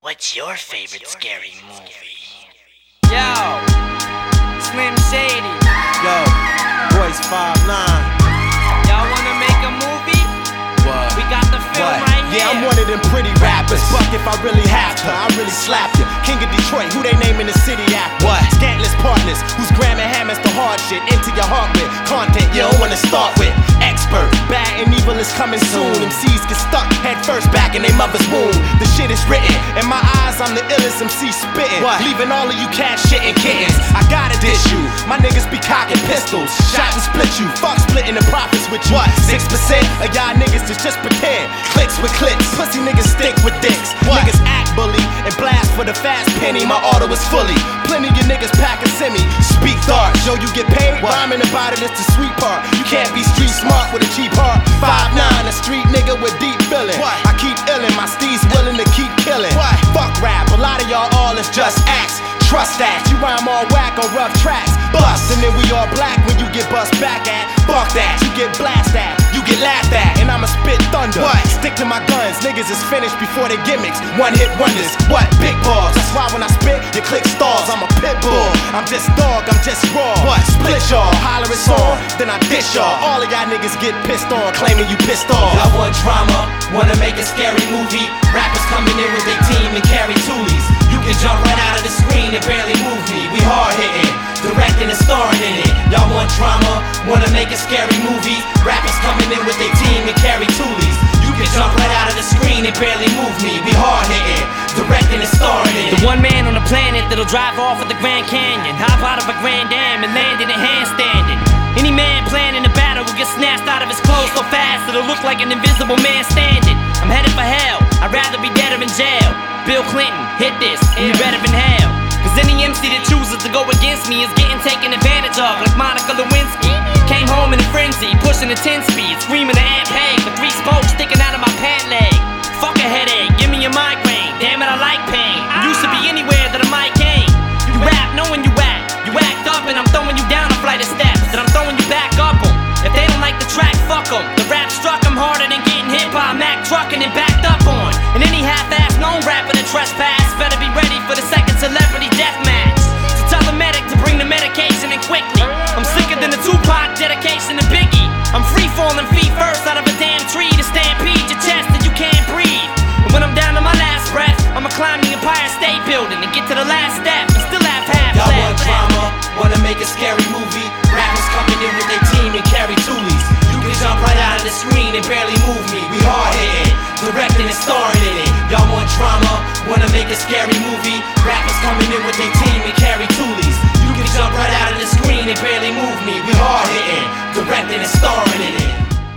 What's your favorite scary movie? Yo, Slim Shady. Yo, Royce 5'9". Y'all wanna make a movie? What? We got the film right here. Yeah, I'm one of them pretty rappers. Fuck if I really have to, I really slap you. King of Detroit, who they name in the city after? What? Scantless partners, whose grammar hammers the hard shit into your heart with content you don't wanna start with. Expert, bad and evil is coming soon. MCs get stuck head first back in their mother's womb. The shit is written, in my eyes I'm the illest MC spitting. Leaving all of you cat shitting kittens. I gotta dish you, my niggas be cocking pistols. Shot and split you, fuck splitting the profits with you. 6% of y'all niggas is just pretend. Clicks with clicks, pussy niggas stick with dicks. Niggas act bully and blast for the fast penny. My auto is fully, plenty of niggas pack a semi. Speak dark, show you get paid. Rhyming about it is the sweet part. You can't be street smart with a cheap heart. 5'9", a street nigga with deep feeling. I keep illin', my steez willing to keep killing. Fuck rap, a lot of y'all all is just acts. Trust that, you rhyme all whack on rough tracks. Bust, and then we all black when you get bust back at. Fuck that, you get blast at, you get laughed at, and I'ma spit thunder. Stick to my guns, niggas is finished before they gimmicks. One hit wonders, what? Big balls. That's why when I spit, your click stalls. I'm a pit bull, I'm just dog, I'm just raw. Split y'all, holler it's on, then I dish y'all. All of y'all niggas get pissed on, claiming you pissed off. I want drama, wanna make a scary movie. Rappers coming in with their team and carry toolies. You can jump right out of the screen and barely move me. We hard hitting, directing and starring in it. Y'all want drama, wanna make a scary movie. Rappers coming in with their team and carry toolies. You can jump right out of the screen and barely move me. We hard hitting, directing and starring in it. The one man on the planet that'll drive off of the Grand Canyon, hop out of a Grand Dam and land in a handstanding. Any man planning a battle will get snatched out of his clothes so fast it'll look like an invisible man standing. I'm headed for hell, I'd rather be dead or in jail. Bill Clinton, hit this, and you better inhale. Cause any MC that chooses to go against me is getting taken advantage of, like Monica Lewinsky. Came home in a frenzy, pushing a 10-speed, screaming to Aunt Peg with 3 spokes sticking out of my pant leg. Fuck a headache, give me a migraine, damn it I like pain. You used to be anywhere that a mic came. You rap knowing you act up and I'm throwing you down a flight of steps, and I'm throwing you back up 'em. If they don't like the track, fuck 'em. The rap struck 'em harder than getting hit by a Mack truck and then backed up on. And any half-ass known rapper that trespass better be ready for the second celebrity death match. So tell the medic to bring the medication in quickly. I'm sicker than the Tupac dedication to Biggie. I'm free falling feet first out of a damn tree to stampede your chest and you can't breathe. And when I'm down to my last breath, I'ma climb the Empire State Building and get to the last step and still have half Y'all left. want drama, wanna make a scary movie. Rappers coming in with their team and carry toolies. You can jump right out of the screen and barely move me. We hard hitting, directing and starring in it. Y'all want drama, wanna make a scary movie. Rappers coming in with their team and carry toolies. You can jump right out of the screen and barely move me. We hard hitting, directing and starring in it.